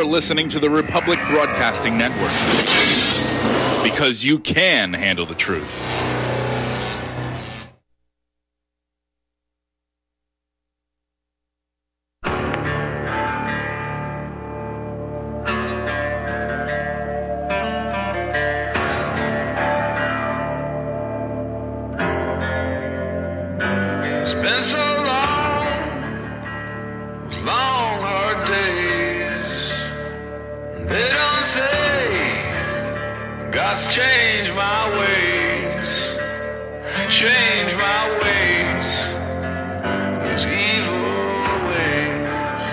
You're listening to the Republic Broadcasting Network. Because you can handle the truth. It's been so long, long hard days. They don't say God's changed my ways, changed my ways, those evil ways.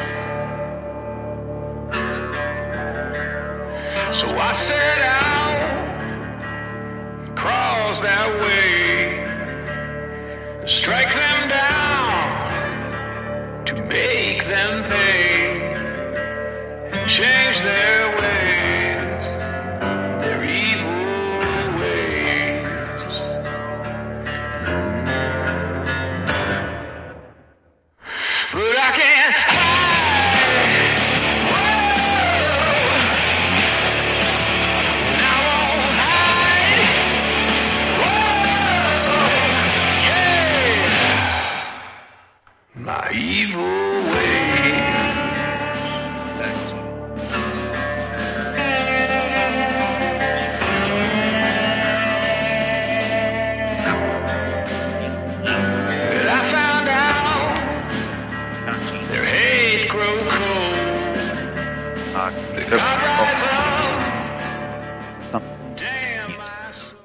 So I set out, cross that way, strike them down, to make them pay, and change their ways, their evil ways. But I can't hide. Whoa. And I won't hide. Whoa. Yeah. My evil ways. But I found out their hate grow cold. They can't rise up. Damn my soul.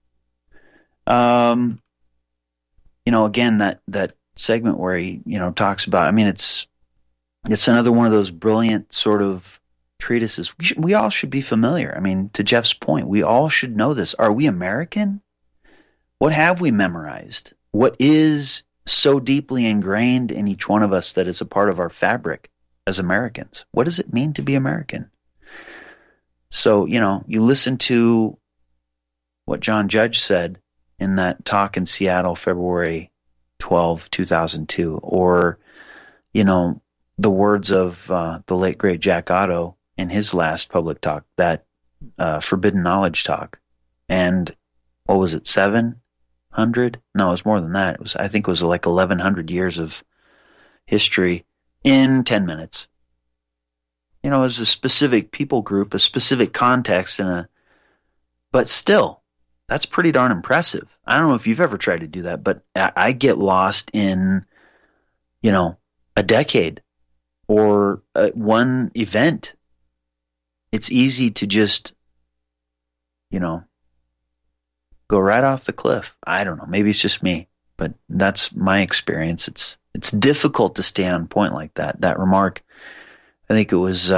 Again, that segment where he, talks about, it's another one of those brilliant sort of treatises. We all should be familiar. To Jeff's point, we all should know this. Are we American? What have we memorized? What is so deeply ingrained in each one of us that is a part of our fabric as Americans? What does it mean to be American? So, you listen to what John Judge said in that talk in Seattle, February 12, 2002, or, the words of the late, great Jack Otto in his last public talk, that Forbidden Knowledge talk. And what was it, 700? No, it was more than that. I think it was like 1,100 years of history in 10 minutes. As a specific people group, a specific context, but still, that's pretty darn impressive. I don't know if you've ever tried to do that, but I get lost in, a decade or one event. It's easy to just, go right off the cliff. I don't know. Maybe it's just me, but that's my experience. It's difficult to stay on point like that. That remark, I think it was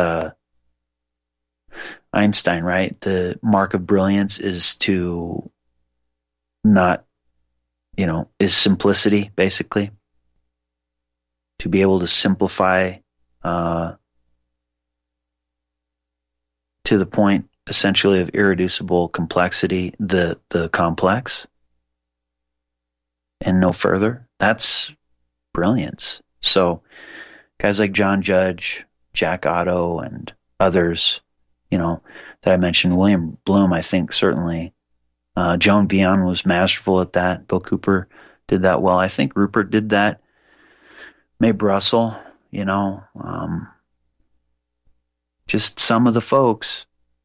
Einstein, right? The mark of brilliance is to not, is simplicity, basically. To be able to simplify to the point, essentially, of irreducible complexity, the complex, and no further. That's brilliance. So guys like John Judge, Jack Otto, and others, that I mentioned, William Bloom, I think certainly, Joan Vion was masterful at that. Bill Cooper did that well. I think Rupert did that. Mae Brussel, just some of the folks.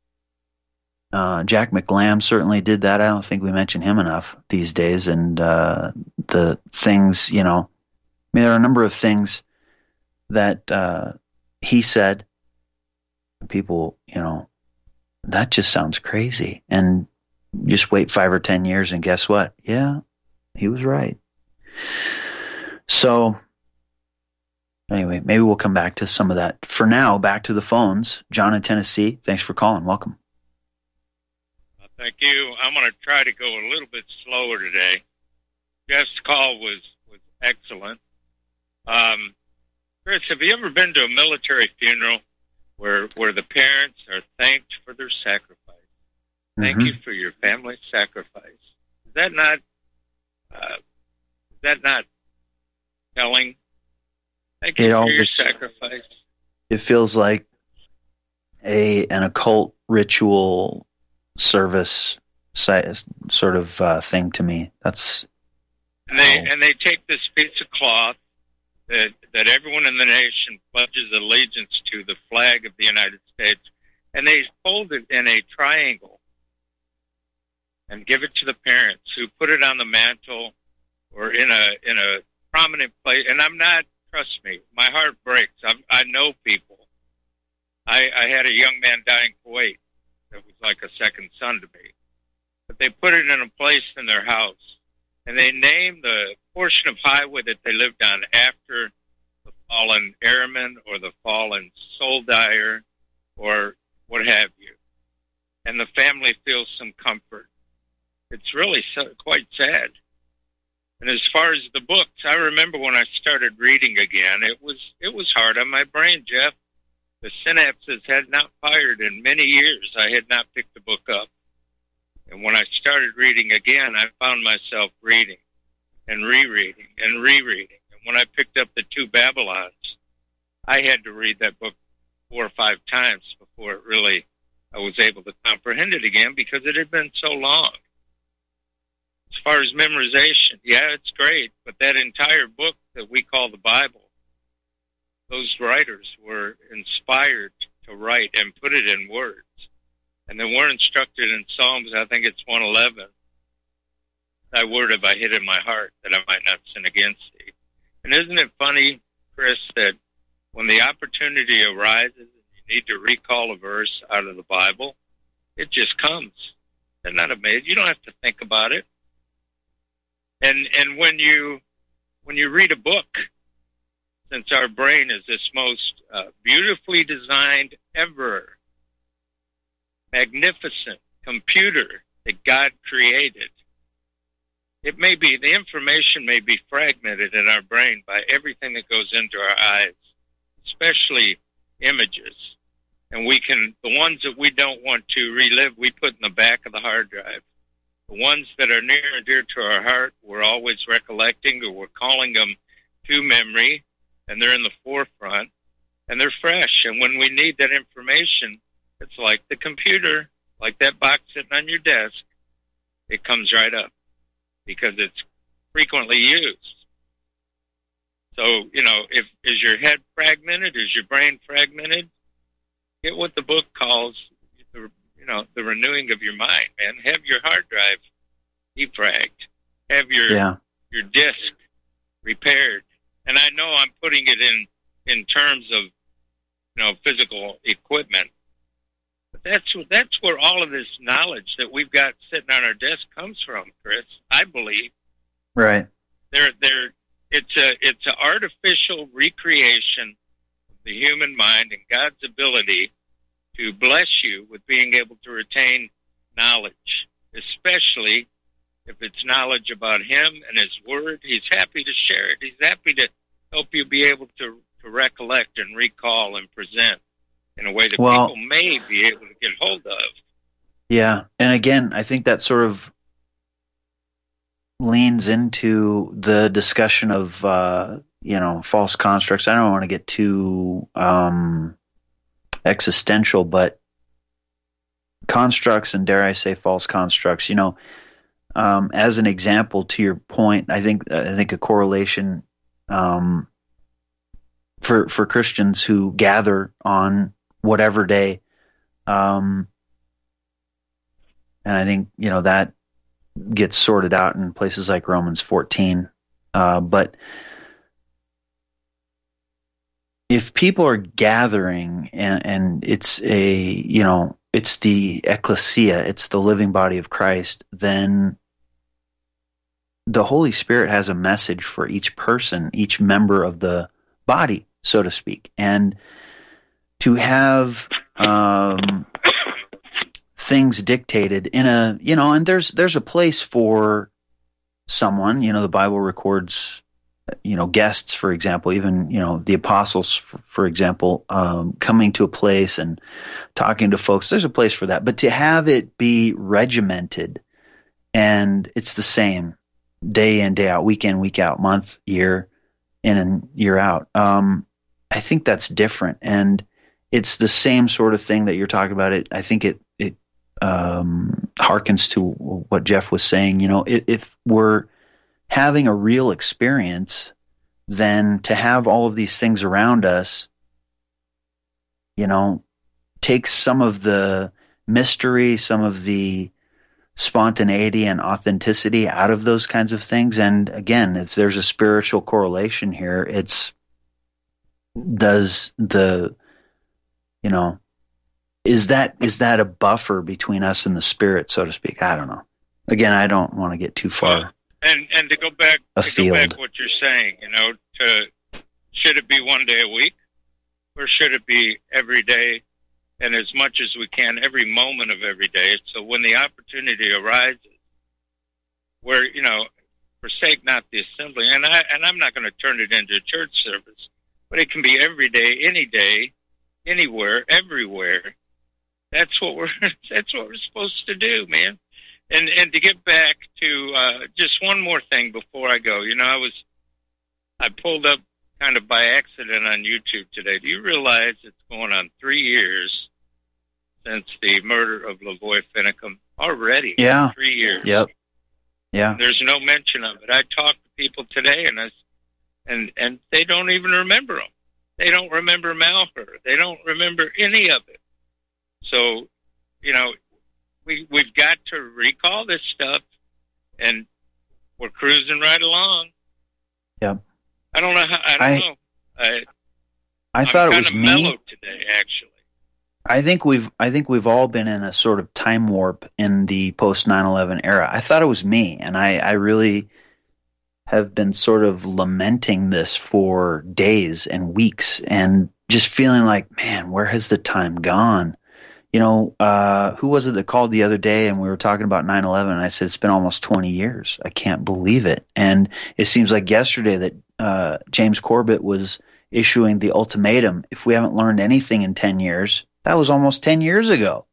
Jack McLam certainly did that. I don't think we mention him enough these days. And the things, there are a number of things that he said. People, that just sounds crazy. And just wait 5 or 10 years and guess what? Yeah, he was right. So anyway, maybe we'll come back to some of that. For now, back to the phones. John in Tennessee, thanks for calling. Welcome. Thank you. I'm going to try to go a little bit slower today. Jeff's call was excellent. Chris, have you ever been to a military funeral where the parents are thanked for their sacrifice? Thank you for your family's sacrifice. Is that not telling? Thank you for your sacrifice. It feels like an occult ritual service sort of thing to me. That's and they take this piece of cloth that everyone in the nation pledges allegiance to, the flag of the United States, and they fold it in a triangle and give it to the parents, who put it on the mantle or in a prominent place. And I'm not, trust me, my heart breaks. I know people. I had a young man die in Kuwait that was like a second son to me. But they put it in a place in their house, and they named the portion of highway that they lived on after the fallen airman or the fallen soldier or what have you. And the family feels some comfort. It's really quite sad. And as far as the books, I remember when I started reading again, it was hard on my brain, Jeff. The synapses had not fired in many years. I had not picked the book up. And when I started reading again, I found myself reading and rereading and rereading. And when I picked up the 2 Babylons, I had to read that book 4 or 5 times before I was able to comprehend it again, because it had been so long. As far as memorization, yeah, it's great, but that entire book that we call the Bible, those writers were inspired to write and put it in words. And then we're instructed in Psalms, I think it's 111, thy word have I hid in my heart, that I might not sin against thee. And isn't it funny, Chris, that when the opportunity arises and you need to recall a verse out of the Bible, it just comes. Isn't that amazing? You don't have to think about it. And when you read a book, since our brain is this most beautifully designed ever, magnificent computer that God created, the information may be fragmented in our brain by everything that goes into our eyes, especially images. And the ones that we don't want to relive, we put in the back of the hard drive. The ones that are near and dear to our heart, we're always recollecting, or we're calling them to memory, and they're in the forefront, and they're fresh. And when we need that information, it's like the computer, like that box sitting on your desk, it comes right up because it's frequently used. So, is your head fragmented? Is your brain fragmented? Get what the book calls the renewing of your mind, man. Have your hard drive defragged. Have your disk repaired. And I know I'm putting it in terms of, physical equipment. But that's where all of this knowledge that we've got sitting on our desk comes from, Chris, I believe. Right. It's an artificial recreation of the human mind and God's ability to bless you with being able to retain knowledge, especially if it's knowledge about Him and His Word. He's happy to share it. He's happy to help you be able to recollect and recall and present in a way that people may be able to get hold of. Yeah, and again, I think that sort of leans into the discussion of false constructs. I don't want to get too existential, but constructs, and dare I say false constructs, as an example to your point, I think a correlation for Christians who gather on whatever day, and I think that gets sorted out in places like Romans 14, but if people are gathering and it's it's the ecclesia, it's the living body of Christ, then the Holy Spirit has a message for each person, each member of the body, so to speak. And to have things dictated in a, and there's a place for someone, the Bible records guests, for example, even, the apostles, for example, coming to a place and talking to folks. There's a place for that. But to have it be regimented, and it's the same day in, day out, week in, week out, month, year in and year out, I think that's different. And it's the same sort of thing that you're talking about. I think it harkens to what Jeff was saying. If we're having a real experience, then to have all of these things around us, takes some of the mystery, some of the spontaneity and authenticity out of those kinds of things. And again, if there's a spiritual correlation here, is that a buffer between us and the spirit, so to speak? I don't know. Again, I don't want to get too far. And to go back, what you're saying, should it be one day a week, or should it be every day, and as much as we can, every moment of every day? So when the opportunity arises, where forsake not the assembly, and I'm not going to turn it into a church service, but it can be every day, anywhere, everywhere. That's what we're supposed to do, man. And to get back to just one more thing before I go, I pulled up kind of by accident on YouTube today. Do you realize it's going on 3 years since the murder of Lavoy Finicum? Already, yeah, 3 years. Yep. Yeah. There's no mention of it. I talked to people today, and they don't even remember him. They don't remember Malheur. They don't remember any of it. So, we've got to recall this stuff, and we're cruising right along. Yep. I don't know. I don't know. I thought it was kind of mellow today, actually. I think we've all been in a sort of time warp in the post 9/11 era. I thought it was me, and I really have been sort of lamenting this for days and weeks, and just feeling like, man, where has the time gone? Who was it that called the other day and we were talking about 9/11, and I said, it's been almost 20 years. I can't believe it. And it seems like yesterday that James Corbett was issuing the ultimatum. If we haven't learned anything in 10 years, that was almost 10 years ago.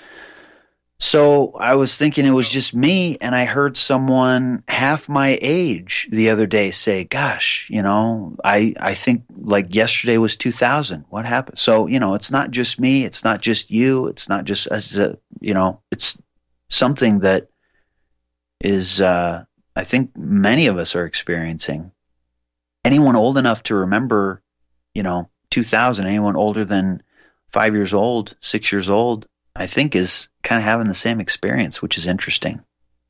So I was thinking it was just me, and I heard someone half my age the other day say, gosh, I think like yesterday was 2000. What happened? So, it's not just me. It's not just you. It's not just us. It's something that is, I think many of us are experiencing. Anyone old enough to remember, 2000, anyone older than 5 years old, 6 years old, I think is kind of having the same experience, which is interesting.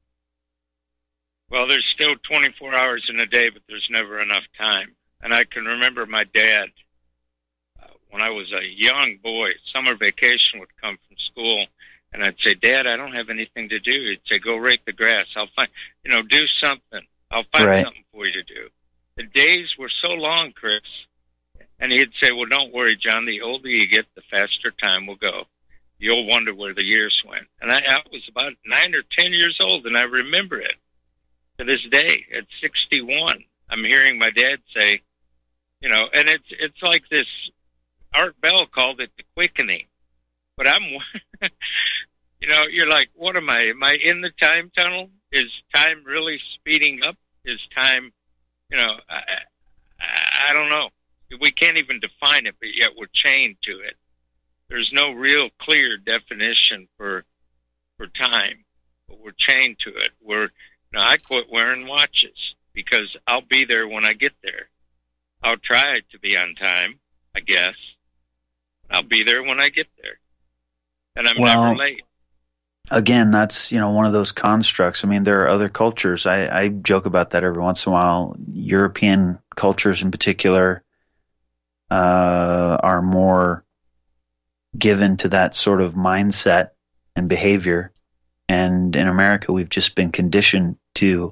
Well, there's still 24 hours in a day, but there's never enough time. And I can remember my dad, when I was a young boy, summer vacation would come from school, and I'd say, Dad, I don't have anything to do. He'd say, go rake the grass. I'll find, do something. I'll find something for you to do. The days were so long, Chris. And he'd say, well, don't worry, John. The older you get, the faster time will go. You'll wonder where the years went. And I was about 9 or 10 years old, and I remember it to this day. At 61, I'm hearing my dad say, and it's like this. Art Bell called it the quickening. But I'm, you're like, what am I? Am I in the time tunnel? Is time really speeding up? Is time, I don't know. We can't even define it, but yet we're chained to it. There's no real clear definition for time, but we're chained to it. I quit wearing watches because I'll be there when I get there. I'll try to be on time, I guess. I'll be there when I get there, and I'm never late. Again, that's one of those constructs. I mean, there are other cultures. I joke about that every once in a while. European cultures, in particular, are more given to that sort of mindset and behavior. And in America, we've just been conditioned to,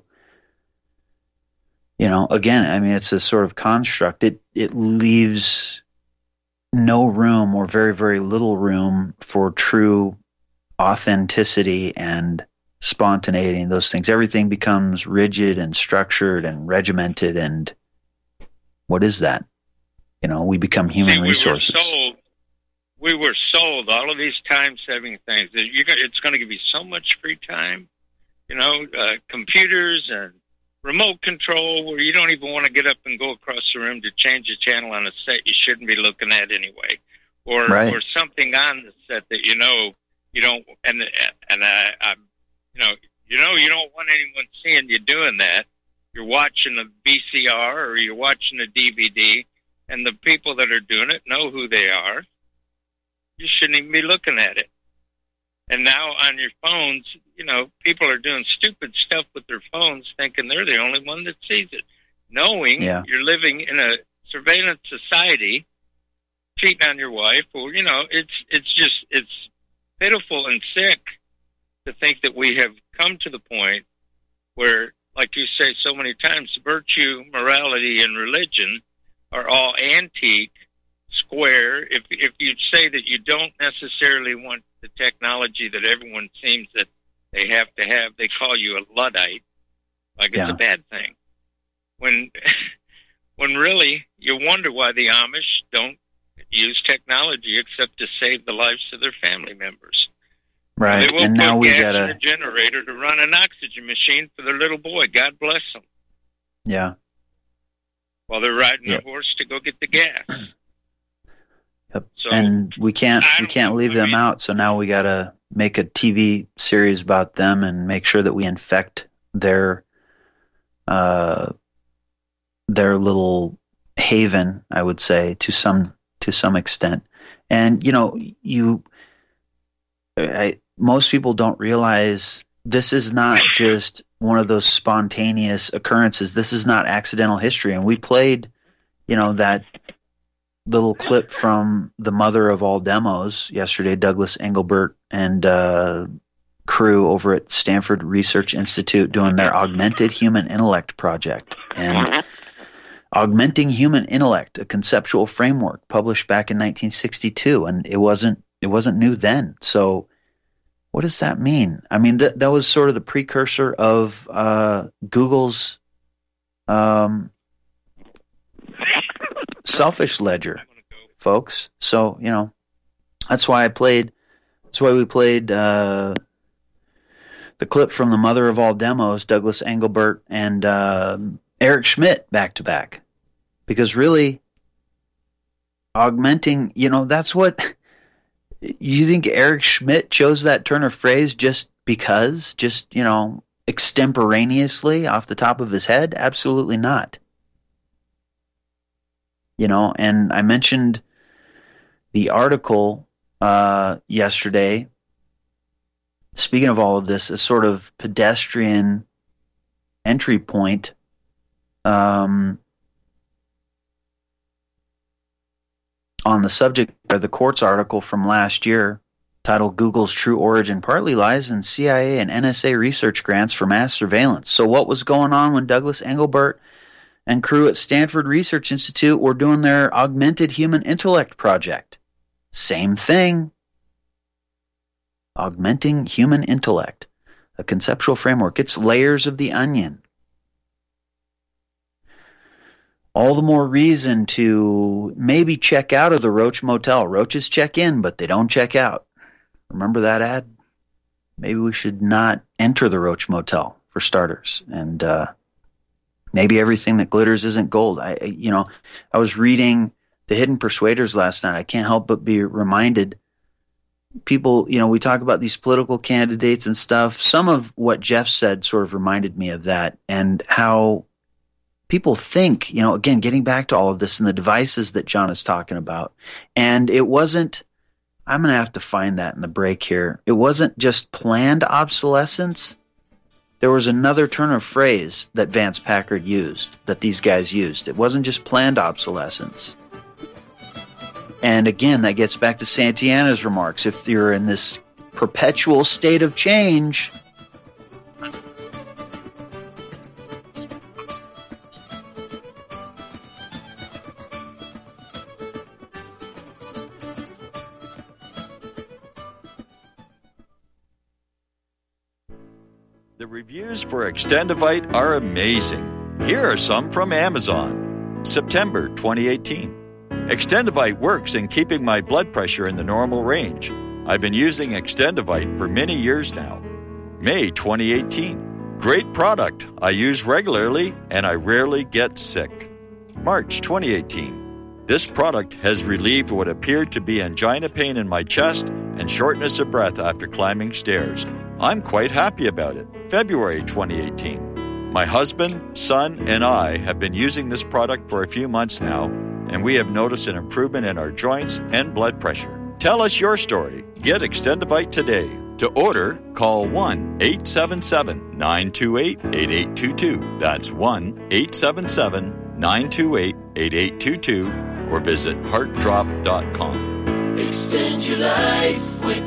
again, I mean, it's a sort of construct. It leaves no room, or very, very little room, for true authenticity and spontaneity and those things. Everything becomes rigid and structured and regimented. And what is that? We become human resources. We were sold all of these time-saving things. It's going to give you so much free time, computers and remote control, where you don't even want to get up and go across the room to change a channel on a set you shouldn't be looking at anyway. or Right. or something on the set that you don't, and I you don't want anyone seeing you doing that. You're watching a VCR or you're watching a DVD, and the people that are doing it know who they are. You shouldn't even be looking at it. And now on your phones, people are doing stupid stuff with their phones, thinking they're the only one that sees it, knowing you're living in a surveillance society, cheating on your wife. Or it's pitiful and sick to think that we have come to the point where, like you say so many times, virtue, morality, and religion are all antique, square. If you say that you don't necessarily want the technology that everyone seems that they have to have, they call you a Luddite, like it's a bad thing. When really you wonder why the Amish don't use technology except to save the lives of their family members. Right, They will and put now we gas gotta. in a generator to run an oxygen machine for their little boy. God bless them. Yeah. While they're riding a horse to go get the gas. Yep. So, And we can't leave them out. So now we got to make a TV series about them and make sure that we infect their little haven, I would say, to some extent. And most people don't realize this is not just one of those spontaneous occurrences. This is not accidental history. And we played, that little clip from the mother of all demos yesterday, Douglas Engelbart and crew over at Stanford Research Institute doing their Augmented Human Intellect project. And Augmenting Human Intellect, a conceptual framework published back in 1962. And it wasn't new then. So what does that mean? I mean, that was sort of the precursor of Google's selfish ledger, folks. So, that's why we played the clip from the mother of all demos, Douglas Engelbart and Eric Schmidt back to back. Because really, augmenting, that's what... You think Eric Schmidt chose that turn of phrase just because? Just, extemporaneously off the top of his head? Absolutely not. And I mentioned the article yesterday, speaking of all of this, a sort of pedestrian entry point. On the subject of the Quartz article from last year, titled Google's True Origin Partly Lies in CIA and NSA Research Grants for Mass Surveillance. So what was going on when Douglas Engelbart and crew at Stanford Research Institute were doing their Augmented Human Intellect project? Same thing. Augmenting Human Intellect, a conceptual framework. It's layers of the onion. All the more reason to maybe check out of the Roach Motel. Roaches check in, but they don't check out. Remember that ad? Maybe we should not enter the Roach Motel, for starters. And maybe everything that glitters isn't gold. I was reading The Hidden Persuaders last night. I can't help but be reminded. People, we talk about these political candidates and stuff. Some of what Jeff said sort of reminded me of that, and how people think, again, getting back to all of this and the devices that John is talking about. And it wasn't, I'm going to have to find that in the break here. It wasn't just planned obsolescence. There was another turn of phrase that Vance Packard used, that these guys used. It wasn't just planned obsolescence. And again, that gets back to Santayana's remarks. If you're in this perpetual state of change, The reviews for Extendivite are amazing. Here are some from Amazon. September 2018. Extendivite works in keeping my blood pressure in the normal range. I've been using Extendivite for many years now. May 2018. Great product. I use regularly and I rarely get sick. March 2018. This product has relieved what appeared to be angina pain in my chest and shortness of breath after climbing stairs. I'm quite happy about it. February 2018. My husband, son, and I have been using this product for a few months now, and we have noticed an improvement in our joints and blood pressure. Tell us your story. Get Extendivite today. To order, call 1-877-928-8822. That's 1-877-928-8822 or visit heartdrop.com. Extend your life with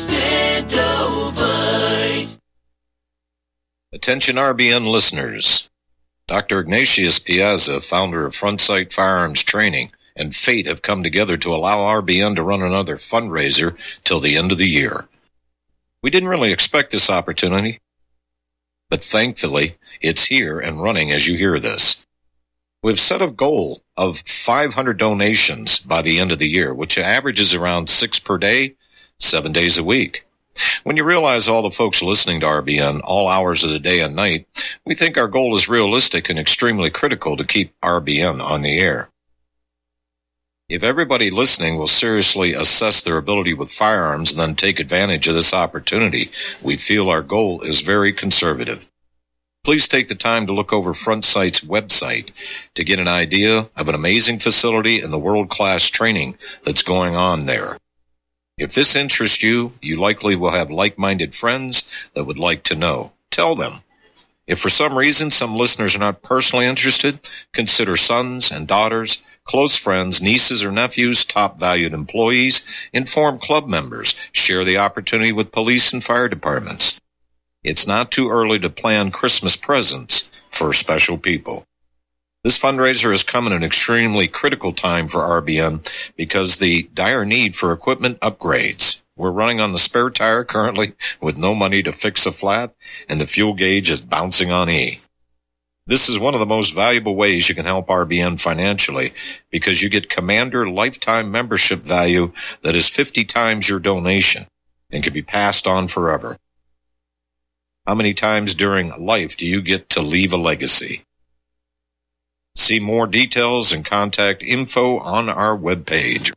Extendovite. Attention RBN listeners. Dr. Ignatius Piazza, founder of Frontsight Firearms Training, and Fate have come together to allow RBN to run another fundraiser till the end of the year. We didn't really expect this opportunity, but thankfully it's here and running as you hear this. We've set a goal of 500 donations by the end of the year, which averages around 6 per day, 7 days a week. When you realize all the folks listening to RBN all hours of the day and night, we think our goal is realistic and extremely critical to keep RBN on the air. If everybody listening will seriously assess their ability with firearms and then take advantage of this opportunity, we feel our goal is very conservative. Please take the time to look over Frontsight's website to get an idea of an amazing facility and the world-class training that's going on there. If this interests you, you likely will have like-minded friends that would like to know. Tell them. If for some reason some listeners are not personally interested, consider sons and daughters, close friends, nieces or nephews, top valued employees, inform club members, share the opportunity with police and fire departments. It's not too early to plan Christmas presents for special people. This fundraiser has come at an extremely critical time for RBN because the dire need for equipment upgrades. We're running on the spare tire currently with no money to fix a flat, and the fuel gauge is bouncing on E. This is one of the most valuable ways you can help RBN financially because you get Commander lifetime membership value that is 50 times your donation and can be passed on forever. How many times during life do you get to leave a legacy? See more details and contact info on our webpage,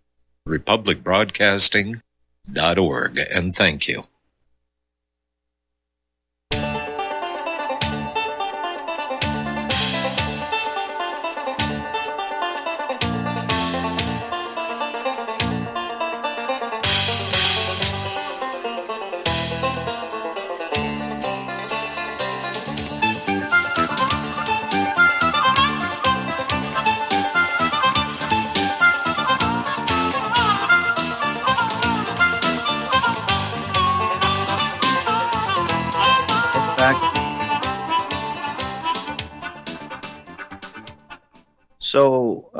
republicbroadcasting.org, and thank you. So,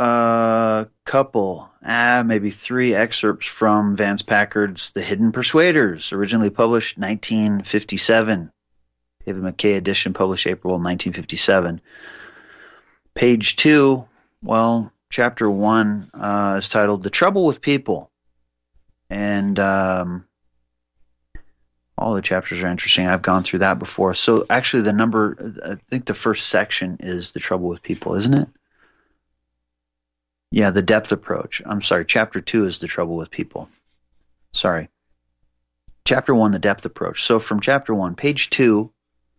maybe 3 excerpts from Vance Packard's The Hidden Persuaders, originally published 1957. David McKay edition, published April 1957. Page 2, chapter 1 is titled The Trouble with People. And all the chapters are interesting. I've gone through that before. So actually I think the first section is The Trouble with People, isn't it? Yeah, the depth approach. I'm sorry, chapter 2 is The Trouble with People. Sorry. Chapter 1, the depth approach. So from chapter 1, page 2,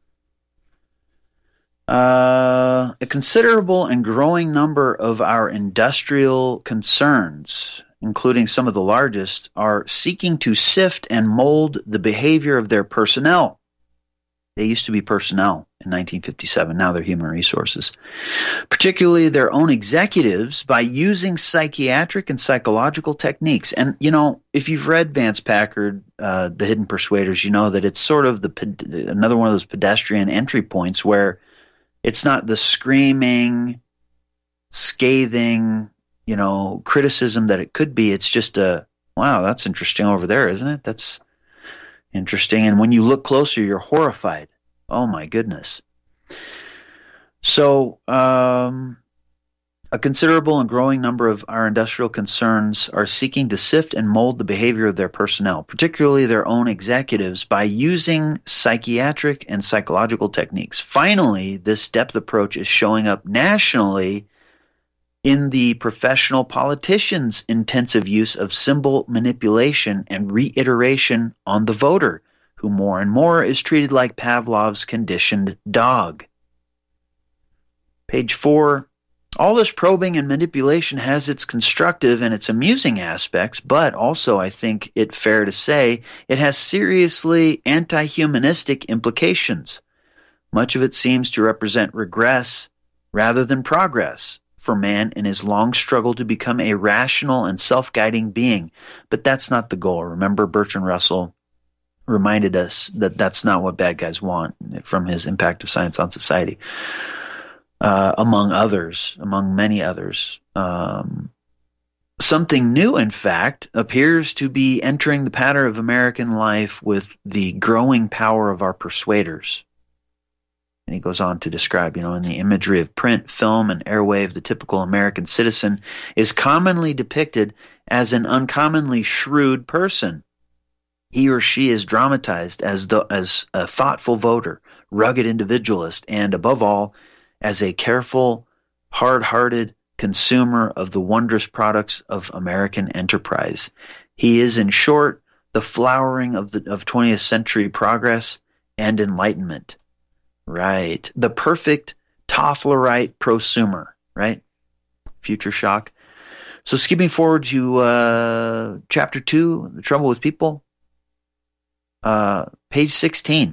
a considerable and growing number of our industrial concerns, including some of the largest, are seeking to sift and mold the behavior of their personnel. They used to be personnel in 1957. Now they're human resources. Particularly their own executives by using psychiatric and psychological techniques. And, if you've read Vance Packard, The Hidden Persuaders, you know that it's sort of another one of those pedestrian entry points where it's not the screaming, scathing, criticism that it could be. It's just wow, that's interesting over there, isn't it? That's interesting. And when you look closer, you're horrified. Oh, my goodness. So a considerable and growing number of our industrial concerns are seeking to sift and mold the behavior of their personnel, particularly their own executives, by using psychiatric and psychological techniques. Finally, this depth approach is showing up nationally in the professional politicians' intensive use of symbol manipulation and reiteration on the voter, who more and more is treated like Pavlov's conditioned dog. Page 4. All this probing and manipulation has its constructive and its amusing aspects, but also, I think it fair to say, it has seriously anti-humanistic implications. Much of it seems to represent regress rather than progress for man in his long struggle to become a rational and self-guiding being. But that's not the goal. Remember, Bertrand Russell reminded us that that's not what bad guys want from his Impact of Science on Society. Among many others. Something new, in fact, appears to be entering the pattern of American life with the growing power of our persuaders. And he goes on to describe, in the imagery of print, film, and airwave, the typical American citizen is commonly depicted as an uncommonly shrewd person. He or she is dramatized as a thoughtful voter, rugged individualist, and above all, as a careful, hard-hearted consumer of the wondrous products of American enterprise. He is, in short, the flowering of 20th century progress and enlightenment. Right. The perfect Tofflerite prosumer, right? Future shock. So skipping forward to chapter 2, The Trouble with People, page 16.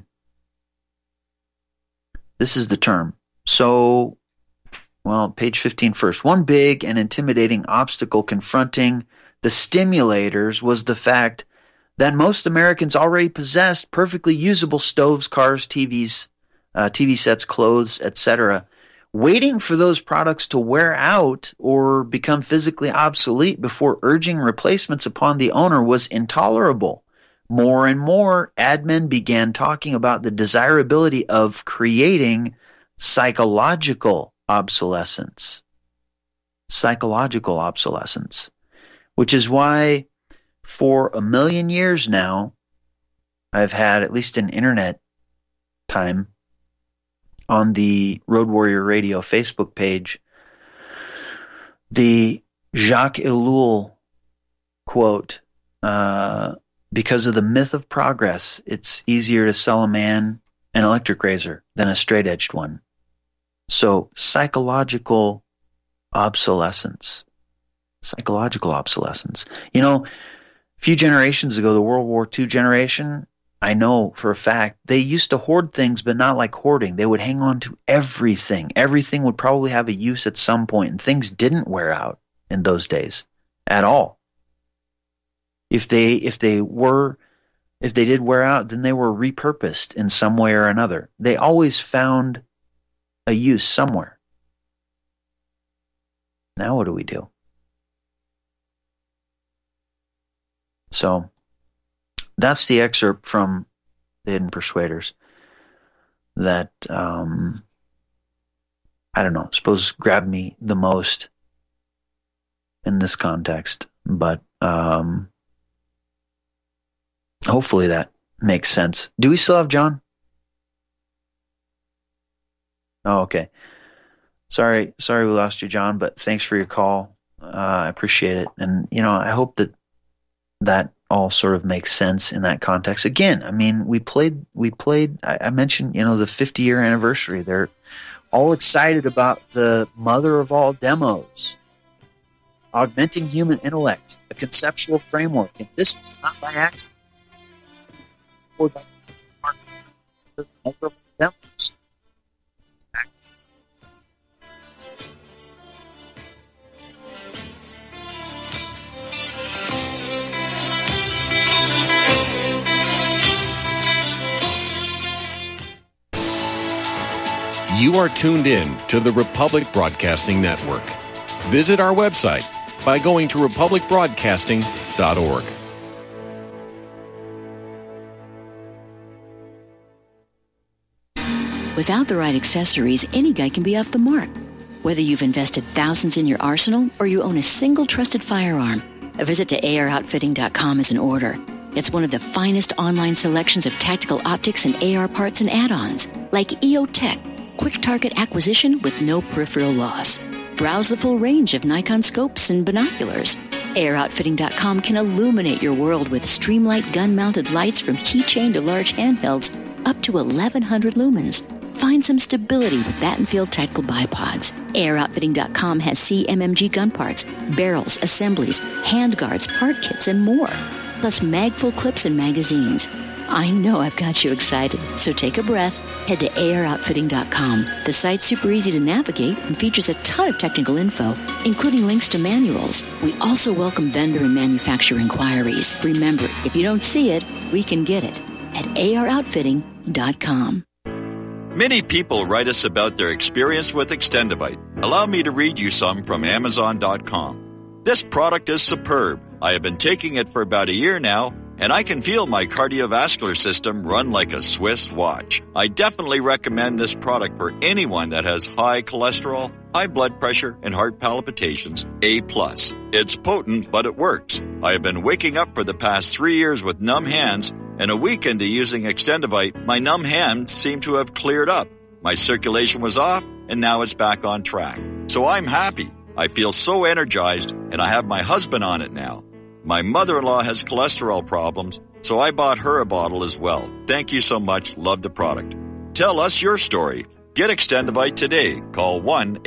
This is the term. So, page 15 first. One big and intimidating obstacle confronting the stimulators was the fact that most Americans already possessed perfectly usable stoves, cars, TVs, TV sets, clothes, etc., waiting for those products to wear out or become physically obsolete before urging replacements upon the owner was intolerable. More and more, ad men began talking about the desirability of creating psychological obsolescence. Psychological obsolescence. Which is why for 1 million years now, I've had at least an internet time on the Road Warrior Radio Facebook page, the Jacques Ellul quote, because of the myth of progress, it's easier to sell a man an electric razor than a straight-edged one. So, psychological obsolescence. Psychological obsolescence. A few generations ago, the World War II generation, I know for a fact, they used to hoard things, but not like hoarding. They would hang on to everything. Everything would probably have a use at some point, and things didn't wear out in those days at all. If they did wear out, then they were repurposed in some way or another. They always found a use somewhere. Now what do we do? So that's the excerpt from The Hidden Persuaders that, I don't know, suppose grabbed me the most in this context. But hopefully that makes sense. Do we still have John? Oh, okay. Sorry we lost you, John, but thanks for your call. I appreciate it. And, I hope that all sort of makes sense in that context. Again, I mean, we played, I mentioned, the 50-year anniversary. They're all excited about the mother of all demos, augmenting human intellect, a conceptual framework. And this was not by accident. Or by the mother of all demos. You are tuned in to the Republic Broadcasting Network. Visit our website by going to republicbroadcasting.org. Without the right accessories, any guy can be off the mark. Whether you've invested thousands in your arsenal or you own a single trusted firearm, a visit to AROutfitting.com is in order. It's one of the finest online selections of tactical optics and AR parts and add-ons, like EOTech, quick target acquisition with no peripheral loss. Browse the full range of Nikon scopes and binoculars. Airoutfitting.com can illuminate your world with Streamlight gun-mounted lights from keychain to large handhelds up to 1,100 lumens. Find some stability with Battenfield Tactical Bipods. Airoutfitting.com has CMMG gun parts, barrels, assemblies, handguards, part kits, and more. Plus mag-full clips and magazines. I know I've got you excited, so take a breath. Head to Airoutfitting.com. The site's super easy to navigate and features a ton of technical info, including links to manuals. We also welcome vendor and manufacturer inquiries. Remember, if you don't see it, we can get it at AROutfitting.com. Many people write us about their experience with Extendivite. Allow me to read you some from Amazon.com. This product is superb. I have been taking it for about a year now, and I can feel my cardiovascular system run like a Swiss watch. I definitely recommend this product for anyone that has high cholesterol, high blood pressure, and heart palpitations, A+. It's potent, but it works. I have been waking up for the past 3 years with numb hands, and a week into using Extendivite, my numb hands seem to have cleared up. My circulation was off, and now it's back on track. So I'm happy. I feel so energized, and I have my husband on it now. My mother-in-law has cholesterol problems, so I bought her a bottle as well. Thank you so much. Love the product. Tell us your story. Get Extendivite today. Call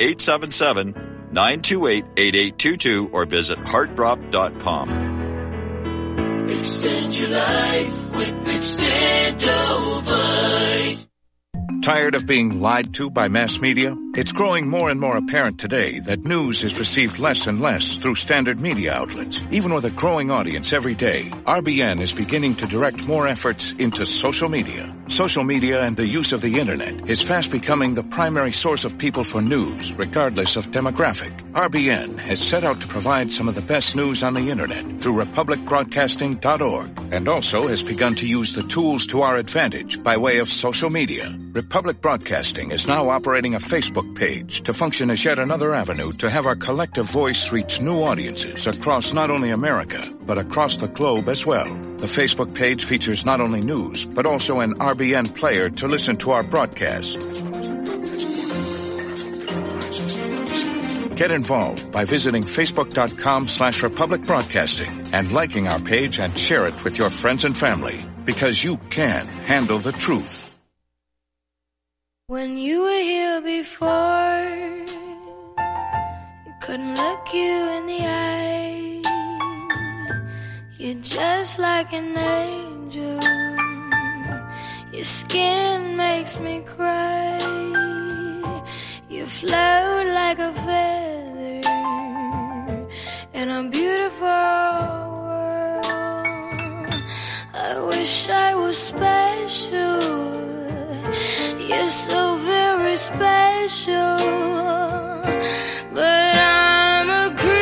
1-877-928-8822 or visit heartdrop.com. Extend your life with Extendivite. Tired of being lied to by mass media? It's growing more and more apparent today that news is received less and less through standard media outlets. Even with a growing audience every day, RBN is beginning to direct more efforts into social media. Social media and the use of the internet is fast becoming the primary source of people for news, regardless of demographic. RBN has set out to provide some of the best news on the internet through republicbroadcasting.org, and also has begun to use the tools to our advantage by way of social media. Republic Broadcasting is now operating a Facebook page to function as yet another avenue to have our collective voice reach new audiences across not only America, but across the globe as well. The Facebook page features not only news, but also an RBN player to listen to our broadcast. Get involved by visiting facebook.com/Republic Broadcasting and liking our page and share it with your friends and family, because you can handle the truth. When you were here before, you couldn't look you in the eye. You're just like an angel. Your skin makes me cry. You float like a feather in a beautiful world. I wish I was special. You're so very special, but I'm a creep.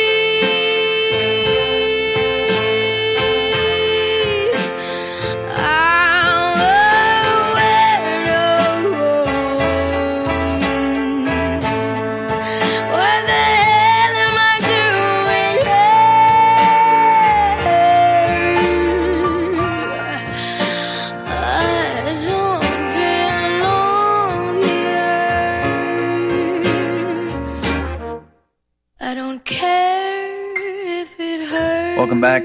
I'm a weirdo. What the hell am I doing here? I don't I don't care if it hurts. Welcome back.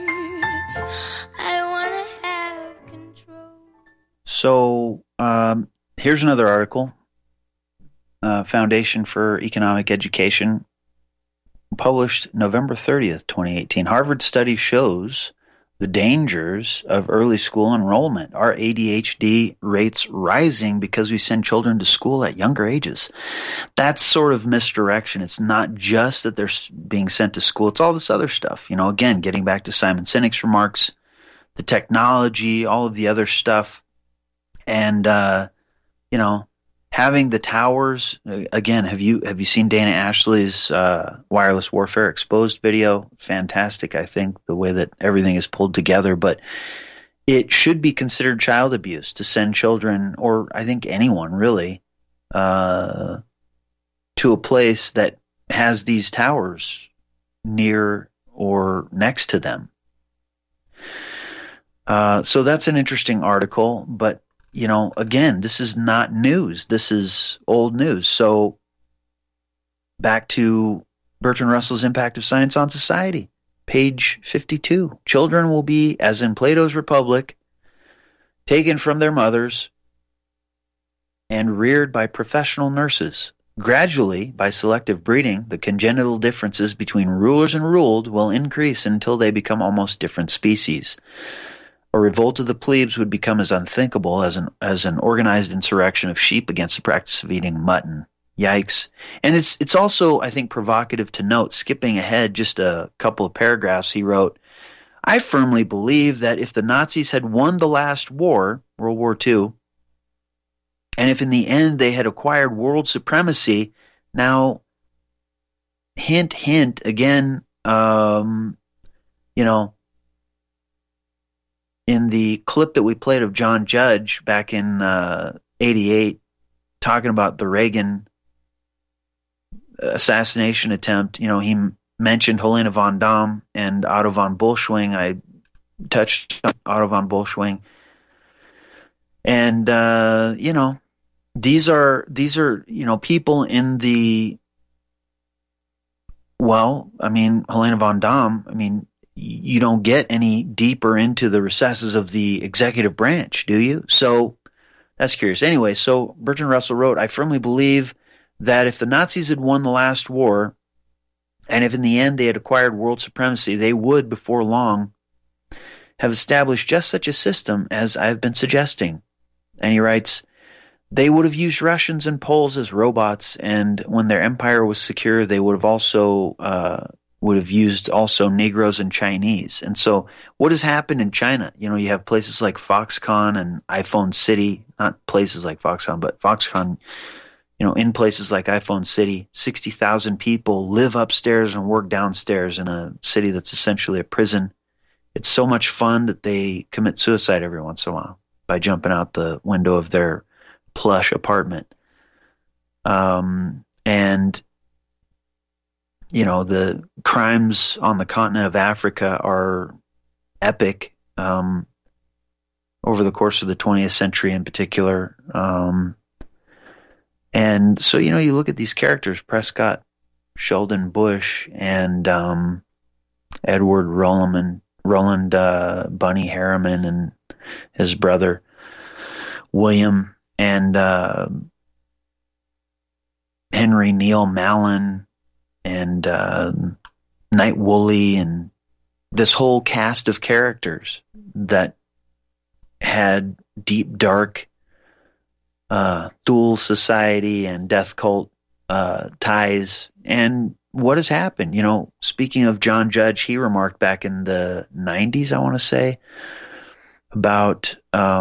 I want to have control. So here's another article. Foundation for Economic Education, published November 30th, 2018. Harvard study shows the dangers of early school enrollment. Our ADHD rates rising because we send children to school at younger ages. That's sort of misdirection. It's not just that they're being sent to school. It's all this other stuff. You know, again, getting back to Simon Sinek's remarks, the technology, all of the other stuff. And, you know, having the towers, again, have you seen Dana Ashley's Wireless Warfare Exposed video? Fantastic, I think, the way that everything is pulled together. But it should be considered child abuse to send children, or I think anyone really, to a place that has these towers near or next to them. So that's an interesting article, but you know, again, this is not news. This is old news. So back to Bertrand Russell's Impact of Science on Society, page 52. Children will be, as in Plato's Republic, taken from their mothers and reared by professional nurses. Gradually, by selective breeding, the congenital differences between rulers and ruled will increase until they become almost different species. A revolt of the plebes would become as unthinkable as an organized insurrection of sheep against the practice of eating mutton. Yikes. And it's also, I think, provocative to note, skipping ahead just a couple of paragraphs, he wrote, I firmly believe that if the Nazis had won the last war, World War II, and if in the end they had acquired world supremacy, now, hint, hint, again, in the clip that we played of John Judge back in 88, talking about the Reagan assassination attempt, he mentioned Helena von Damme and Otto von Bolschwing. I touched on Otto von Bolschwing. And, these are people in the, Helena von Damme, you don't get any deeper into the recesses of the executive branch, do you? So that's curious. Anyway, so Bertrand Russell wrote, I firmly believe that if the Nazis had won the last war, and if in the end they had acquired world supremacy, they would, before long, have established just such a system as I've been suggesting. And he writes, they would have used Russians and Poles as robots, and when their empire was secure, they would have used also Negroes and Chinese. And so what has happened in China? You have places like Foxconn and iPhone City, not places like Foxconn, but Foxconn, in places like iPhone City, 60,000 people live upstairs and work downstairs in a city that's essentially a prison. It's so much fun that they commit suicide every once in a while by jumping out the window of their plush apartment. The crimes on the continent of Africa are epic over the course of the 20th century in particular. And so, you look at these characters, Prescott, Sheldon Bush, and Edward Roland Bunny Harriman and his brother William, and Henry Neil Mallon, and Knight Woolley, and this whole cast of characters that had deep, dark Thule Society and death cult ties. And what has happened? Speaking of John Judge, he remarked back in the 90s, I want to say, about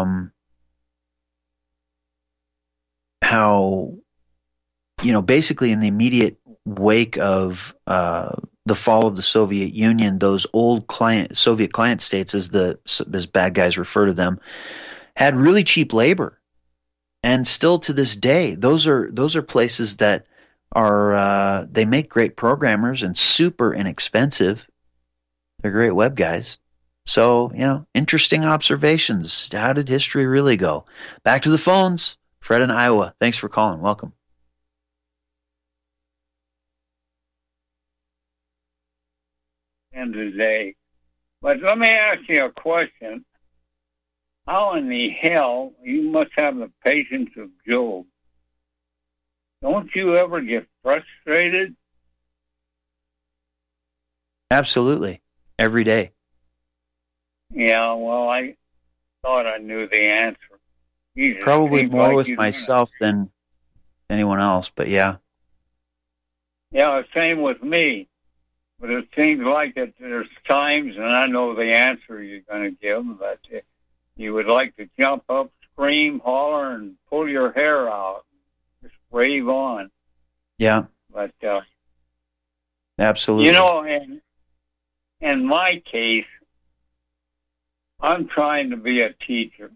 how, basically in the immediate wake of the fall of the Soviet Union, those old Soviet client states, as bad guys refer to them, had really cheap labor. And still to this day, those are places that are they make great programmers and super inexpensive. They're great web guys. So, interesting observations. How did history really go? Back to the phones. Fred in Iowa. Thanks for calling. Welcome. End of the day. But let me ask you a question. How in the hell, you must have the patience of Job. Don't you ever get frustrated? Absolutely. Every day. Yeah, well, I thought I knew the answer. Jesus, probably more like with myself than anyone else, but yeah. Yeah, same with me. But it seems like that there's times, and I know the answer you're going to give, but you would like to jump up, scream, holler, and pull your hair out. Just wave on. Yeah. But, absolutely. In my case, I'm trying to be a teacher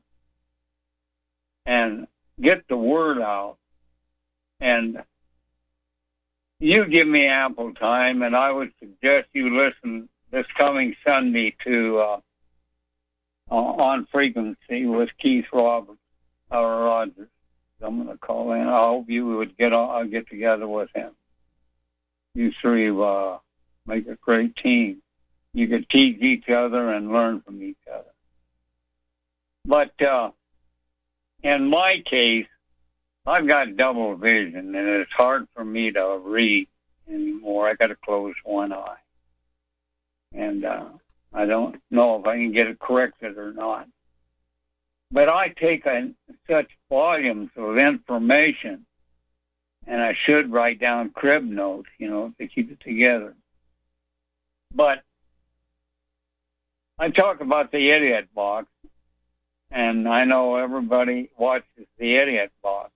and get the word out. And you give me ample time, and I would suggest you listen this coming Sunday to On Frequency with Keith Rogers. I'm going to call in. I hope you would get together with him. you three make a great team. You could teach each other and learn from each other. But in my case, I've got double vision, and it's hard for me to read anymore. I got to close one eye. And I don't know if I can get it corrected or not. But I take such volumes of information, and I should write down crib notes, to keep it together. But I talk about the Idiot Box, and I know everybody watches the Idiot Box.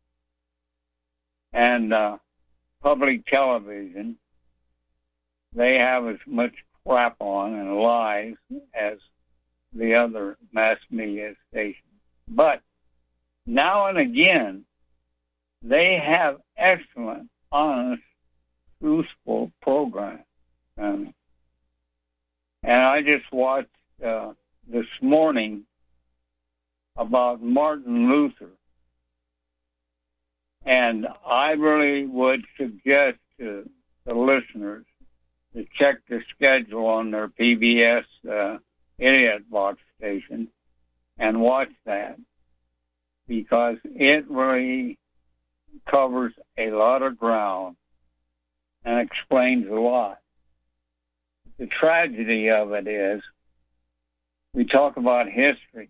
And public television, they have as much crap on and lies as the other mass media stations. But now and again, they have excellent, honest, truthful programs. And I just watched this morning about Martin Luther. And I really would suggest to the listeners to check the schedule on their PBS Idiot Box station and watch that, because it really covers a lot of ground and explains a lot. The tragedy of it is, we talk about history.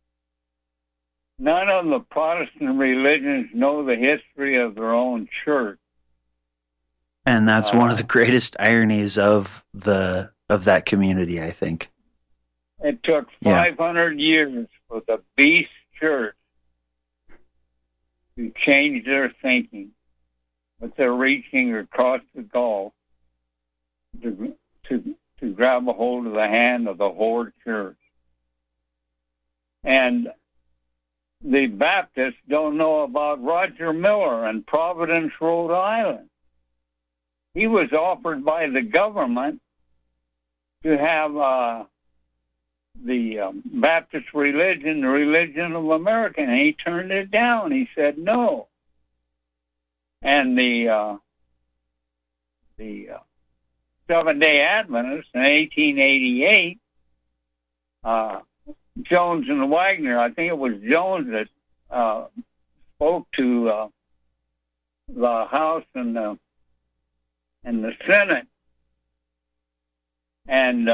None of the Protestant religions know the history of their own church. And that's one of the greatest ironies of that community, I think. It took 500 years for the beast church to change their thinking, but they're reaching across the Gulf to grab a hold of the hand of the Horde Church. And the Baptists don't know about Roger Miller in Providence, Rhode Island. He was offered by the government to have the Baptist religion, the religion of America, and he turned it down. He said no. And the Seventh-day Adventists in 1888, Jones and Wagner, I think it was Jones that spoke to the House and the Senate, and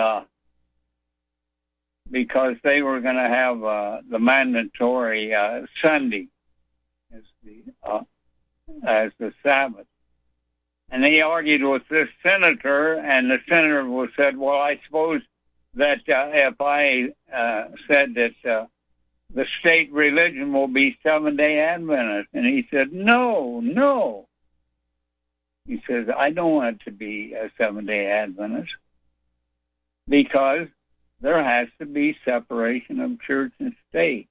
because they were going to have the mandatory Sunday as the Sabbath. And they argued with this senator, and the senator said, well, I suppose that if I said that the state religion will be Seventh-day Adventist. And he said, no. He says, I don't want it to be a Seventh-day Adventist, because there has to be separation of church and state.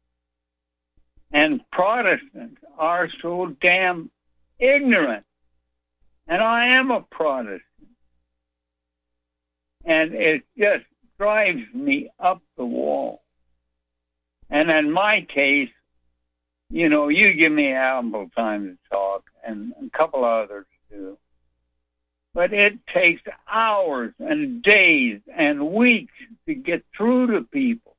And Protestants are so damn ignorant. And I am a Protestant. And it just drives me up the wall. And in my case, you give me ample time to talk, and a couple others do. But it takes hours and days and weeks to get through to people.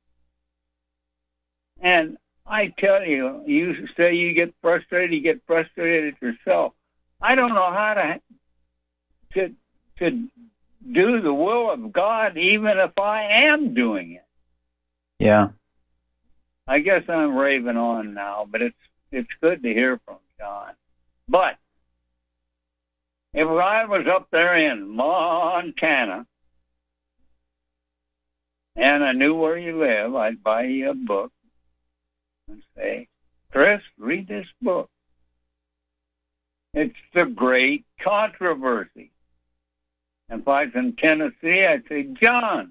And I tell you, you say you get frustrated yourself. I don't know how to do the will of God, even if I am doing it. Yeah. I guess I'm raving on now, but it's good to hear from John. But if I was up there in Montana and I knew where you live, I'd buy you a book and say, Chris, read this book. It's The Great Controversy. If I was in Tennessee, I'd say, John,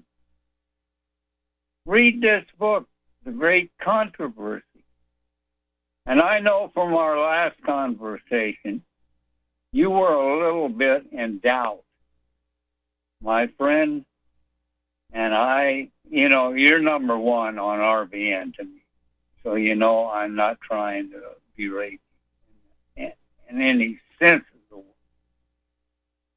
read this book, The Great Controversy. And I know from our last conversation, you were a little bit in doubt, my friend. And you're number one on RBN to me. So I'm not trying to berate you in any sense of the word.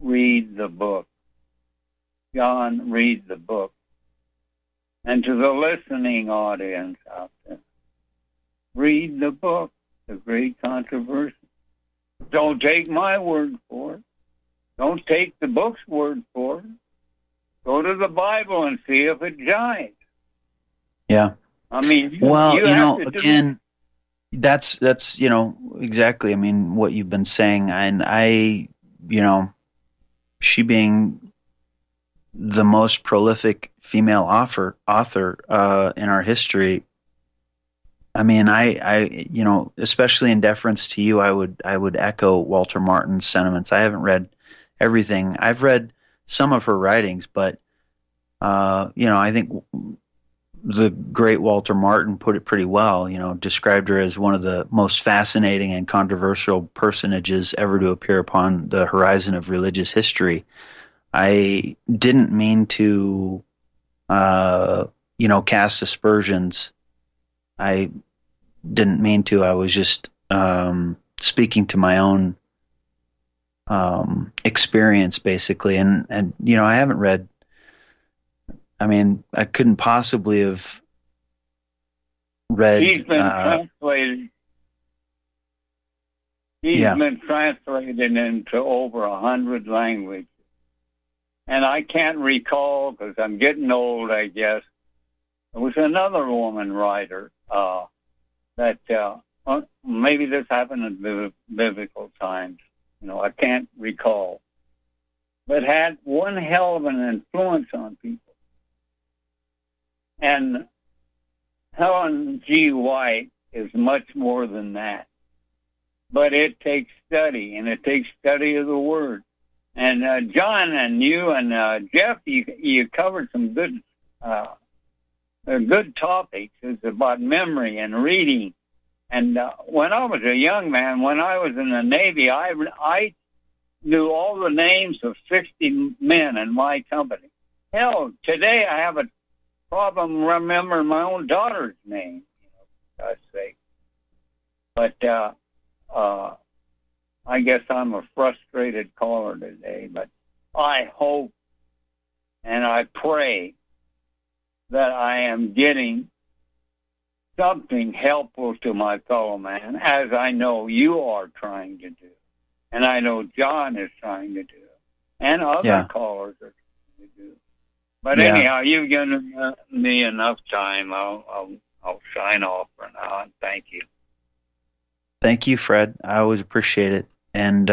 read the book. John, read the book. And to the listening audience out there, read the book, The Great Controversy. Don't take my word for it. Don't take the book's word for it. Go to the Bible and see if it jives. Yeah. I mean, again, that's exactly. I mean, what you've been saying, and she being the most prolific female author in our history. I mean, I especially in deference to you, I would echo Walter Martin's sentiments. I haven't read everything. I've read some of her writings, but I think the great Walter Martin put it pretty well. Described her as one of the most fascinating and controversial personages ever to appear upon the horizon of religious history. I didn't mean to, cast aspersions. I didn't mean to. I was just speaking to my own experience, basically. And I haven't read. I mean, I couldn't possibly have read. He's been translated. He's been translated into over 100 languages. And I can't recall, because I'm getting old, I guess. There was another woman writer that maybe this happened in biblical times. I can't recall. But had one hell of an influence on people. And Helen G. White is much more than that. But it takes study, and it takes study of the Word. And John and you and Jeff, you covered some good topics. It's about memory and reading. And when I was a young man, when I was in the Navy, I knew all the names of 60 men in my company. Hell, today I have a problem remembering my own daughter's name, for God's sake. But I guess I'm a frustrated caller today, but I hope and I pray that I am getting something helpful to my fellow man, as I know you are trying to do, and I know John is trying to do, and other callers are trying to do. But anyhow, you've given me enough time. I'll sign off for now, and thank you. Thank you, Fred. I always appreciate it. And,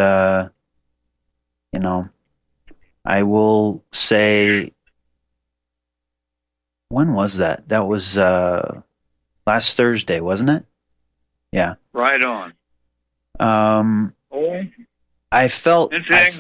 I will say, when was that? That was last Thursday, wasn't it? Yeah. Right on. I felt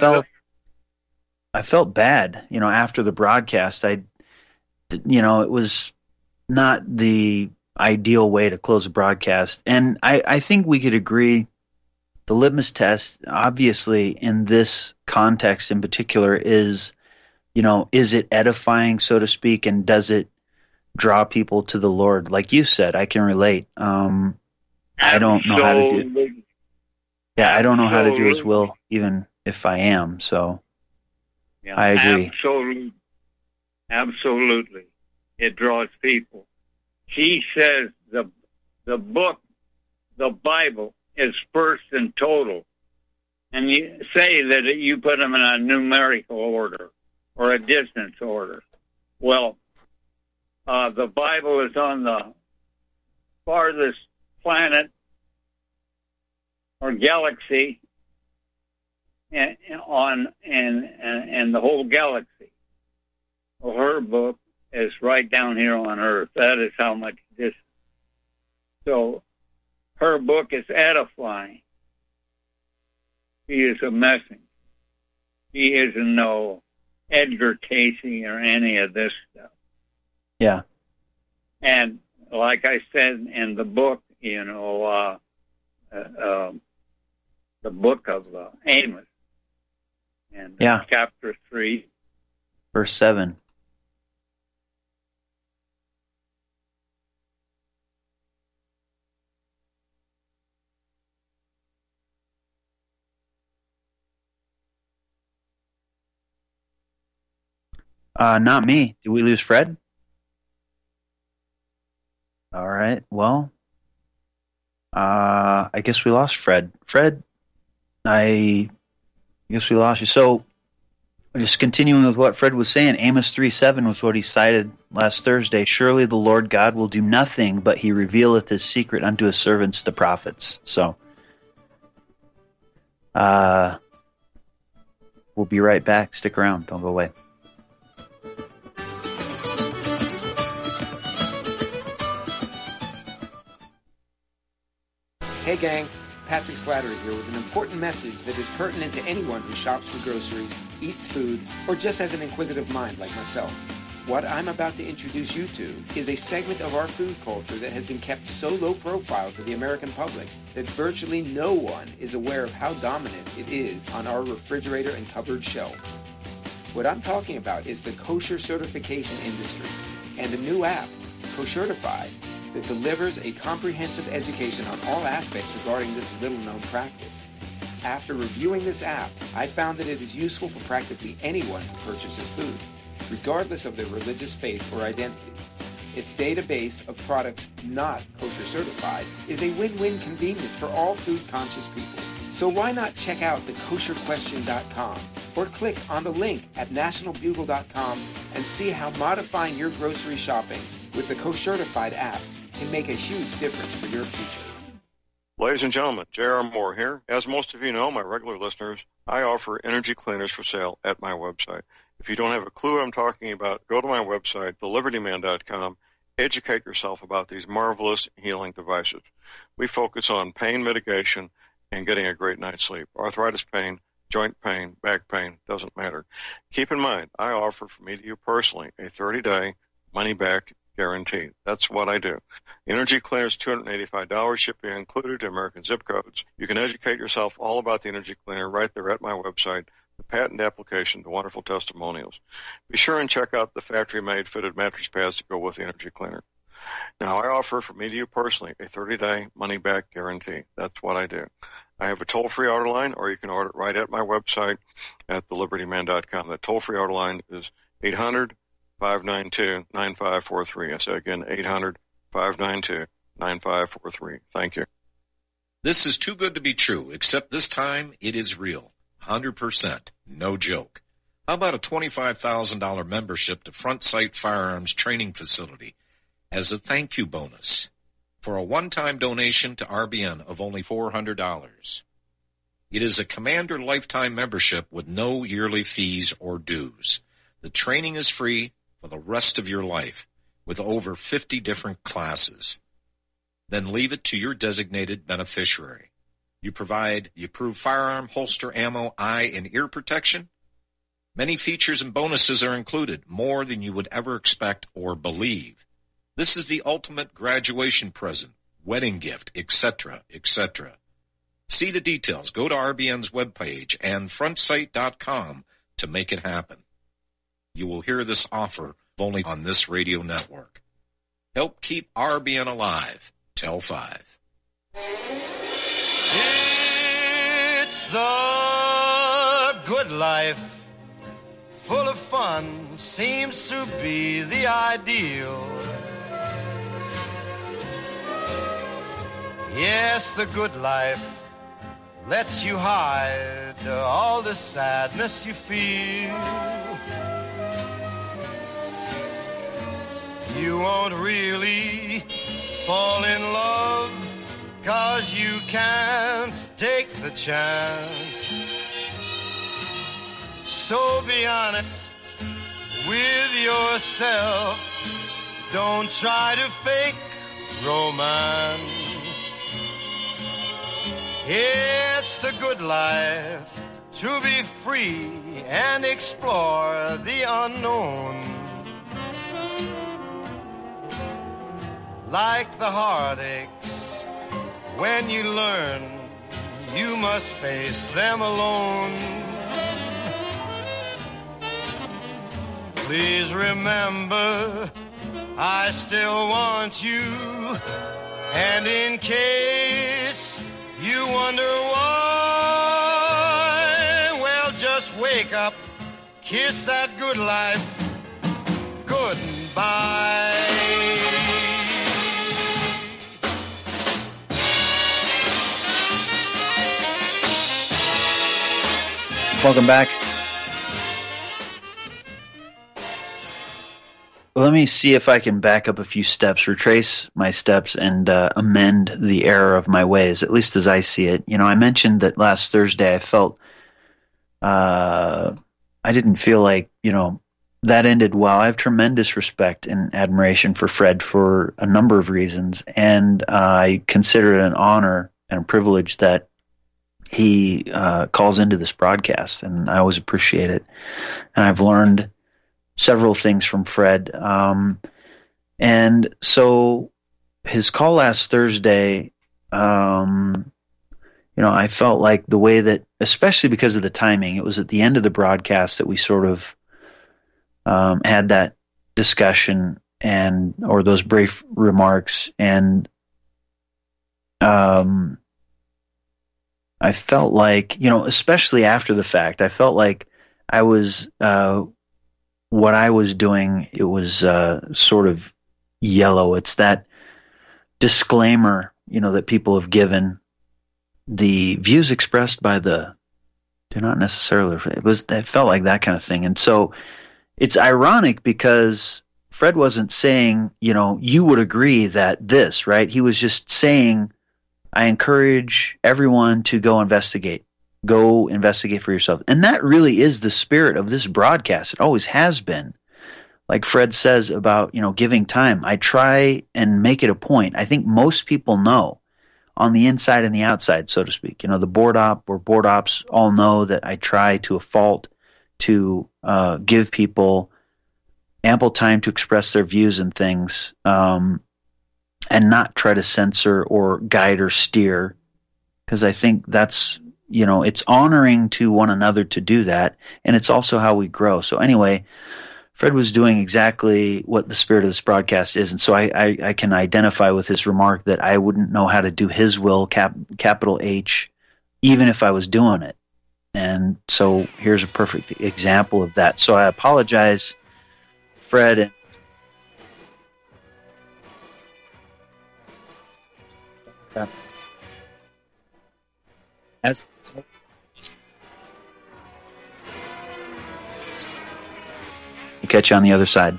bad, after the broadcast. It was not the ideal way to close a broadcast. And I think we could agree the litmus test, obviously, in this context in particular is, is it edifying, so to speak, and does it draw people to the Lord? Like you said, I can relate. I don't know how to do. Yeah, I don't know how to do His will, even if I am. So, I agree. Absolutely, it draws people. He says the book, the Bible, is first in total, and you say that you put them in a numerical order or a distance order. Well, the Bible is on the farthest planet or galaxy in the whole galaxy. Well, her book is right down here on Earth. That is how much distance. So her book is edifying. She is a messenger. She isn't no Edgar Casey or any of this stuff. Yeah. And like I said in the book, the book of Amos, and chapter 3, verse 7. Not me. Did we lose Fred? All right. Well, I guess we lost Fred. Fred, I guess we lost you. So, just continuing with what Fred was saying, Amos 3:7 was what he cited last Thursday. Surely the Lord God will do nothing, but he revealeth his secret unto his servants, the prophets. So, we'll be right back. Stick around. Don't go away. Hey gang, Patrick Slattery here with an important message that is pertinent to anyone who shops for groceries, eats food, or just has an inquisitive mind like myself. What I'm about to introduce you to is a segment of our food culture that has been kept so low profile to the American public that virtually no one is aware of how dominant it is on our refrigerator and cupboard shelves. What I'm talking about is the kosher certification industry and a new app, Koshertified, that delivers a comprehensive education on all aspects regarding this little-known practice. After reviewing this app, I found that it is useful for practically anyone who purchases food, regardless of their religious faith or identity. Its database of products not kosher certified is a win-win convenience for all food-conscious people. So why not check out thekosherquestion.com or click on the link at nationalbugle.com and see how modifying your grocery shopping with the Koshertified app can make a huge difference for your future. Ladies and gentlemen, J.R. Moore here. As most of you know, my regular listeners, I offer energy cleaners for sale at my website. If you don't have a clue what I'm talking about, go to my website, thelibertyman.com, educate yourself about these marvelous healing devices. We focus on pain mitigation and getting a great night's sleep. Arthritis pain, joint pain, back pain, doesn't matter. Keep in mind, I offer from me to you personally a 30-day money-back guarantee. That's what I do. Energy cleaners, $285, shipping included to American zip codes. You can educate yourself all about the energy cleaner right there at my website, the patent application, the wonderful testimonials. Be sure and check out the factory-made fitted mattress pads to go with the energy cleaner. Now, I offer from me to you personally a 30-day money-back guarantee. That's what I do. I have a toll-free order line, or you can order it right at my website at thelibertyman.com. That toll-free order line is 800-592-9543. I say again, 800-592-9543. Thank you. This is too good to be true, except this time it is real. 100%. No joke. How about a $25,000 membership to Front Sight Firearms Training Facility as a thank you bonus for a one-time donation to RBN of only $400? It is a Commander lifetime membership with no yearly fees or dues. The training is free for the rest of your life with over 50 different classes. Then leave it to your designated beneficiary. You provide the approved firearm, holster, ammo, eye, and ear protection. Many features and bonuses are included, more than you would ever expect or believe. This is the ultimate graduation present, wedding gift, etc., etc. See the details. Go to RBN's webpage and frontsight.com to make it happen. You will hear this offer only on this radio network. Help keep RBN alive. Tell 5. It's the good life, full of fun, seems to be the ideal. Yes, the good life lets you hide all the sadness you feel. You won't really fall in love 'cause you can't take the chance. So be honest with yourself. Don't try to fake romance. It's the good life to be free and explore the unknown. Like the heartaches, when you learn you must face them alone. Please remember, I still want you, and in case you wonder why, well, just wake up, kiss that good life couldn't buy. Welcome back. Let me see if I can back up a few steps, retrace my steps, and amend the error of my ways, at least as I see it. You know, I mentioned that last Thursday I felt I didn't feel like, you know, that ended well. I have tremendous respect and admiration for Fred for a number of reasons, and I consider it an honor and a privilege that he calls into this broadcast, and I always appreciate it. And I've learned several things from Fred. And so his call last Thursday, you know, I felt like the way that, especially because of the timing, it was at the end of the broadcast that we sort of had that discussion or those brief remarks. And I felt like, you know, especially after the fact, I felt like I was, what I was doing, it was sort of yellow. It's that disclaimer, you know, that people have given. The views expressed by do not necessarily, it felt like that kind of thing. And so it's ironic because Fred wasn't saying, you know, you would agree that this, right? He was just saying, I encourage everyone to go investigate for yourself. And that really is the spirit of this broadcast. It always has been. Like Fred says about, you know, giving time. I try and make it a point. I think most people know on the inside and the outside, so to speak. You know, the board op or board ops all know that I try to a fault to give people ample time to express their views and things, and not try to censor or guide or steer, because I think that's, you know, it's honoring to one another to do that, and it's also how we grow. So anyway, Fred was doing exactly what the spirit of this broadcast is, and so I can identify with his remark that I wouldn't know how to do his will, capital H, even if I was doing it. And so here's a perfect example of that. So I apologize, Fred. As we'll catch you on the other side.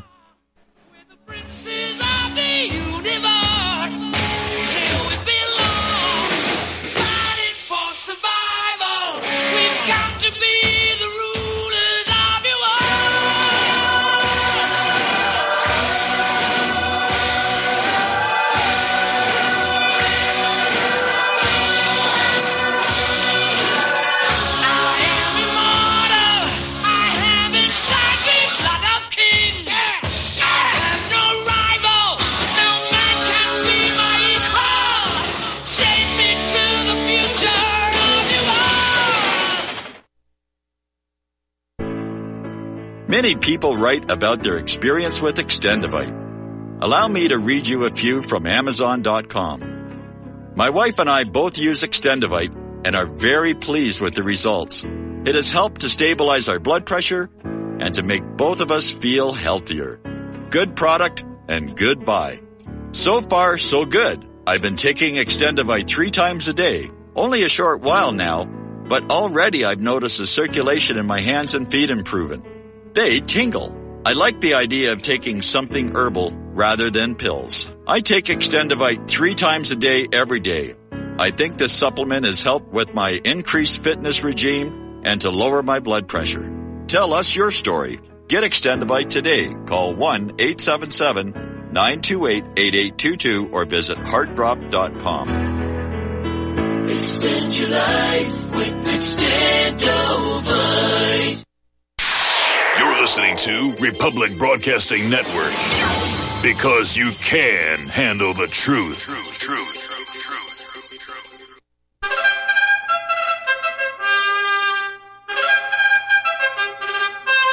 Many people write about their experience with Extendivite. Allow me to read you a few from Amazon.com. My wife and I both use Extendivite and are very pleased with the results. It has helped to stabilize our blood pressure and to make both of us feel healthier. Good product and good buy. So far, so good. I've been taking Extendivite 3 times a day, only a short while now, but already I've noticed the circulation in my hands and feet improving. They tingle. I like the idea of taking something herbal rather than pills. I take Extendivite 3 times a day, every day. I think this supplement has helped with my increased fitness regime and to lower my blood pressure. Tell us your story. Get Extendivite today. Call 1-877-928-8822 or visit heartdrop.com. Extend your life with Extendivite. You're listening to Republic Broadcasting Network, because you can handle the truth.